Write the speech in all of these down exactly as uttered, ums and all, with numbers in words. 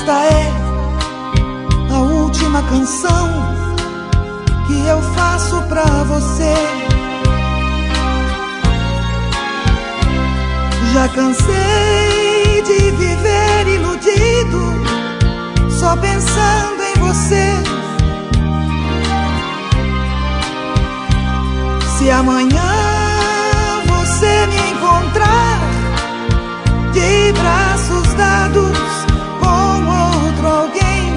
Esta é a última canção que eu faço pra você. Já cansei de viver iludido, só pensando em você. Se amanhã você me encontrar de braços dados com outro alguém,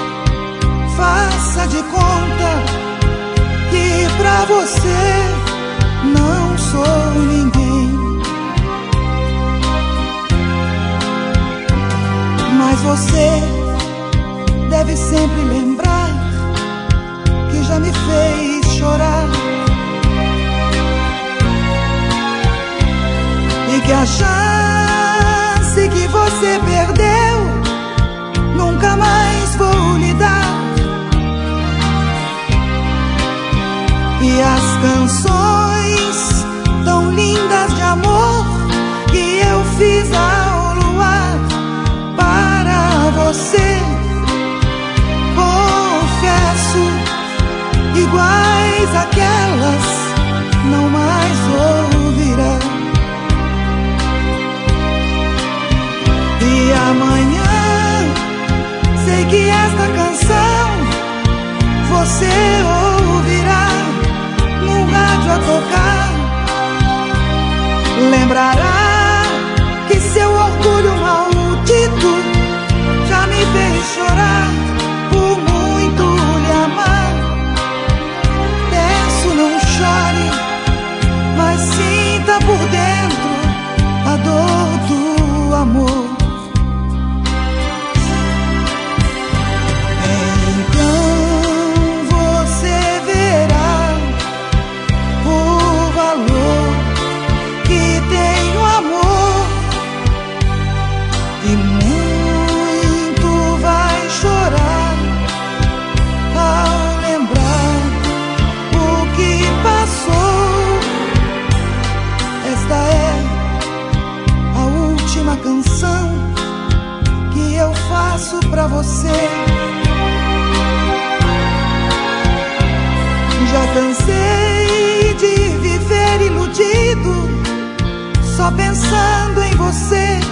faça de conta que pra você não sou ninguém. Mas você deve sempre lembrar que já me fez chorar e que a chance que você perdeu nunca mais vou lhe dar. E as canções tão lindas de amor que eu fiz ao luar para você, confesso, iguais àquelas não mais ouvirá. E amanhã sei que esta canção você ouvirá no rádio a tocar. Lembrará que seu orgulho maldito já me fez chorar por muito lhe amar. Peço, não chore, mas sinta por dentro a dor do amor. Canção que eu faço pra você. Já cansei de viver iludido, só pensando em você.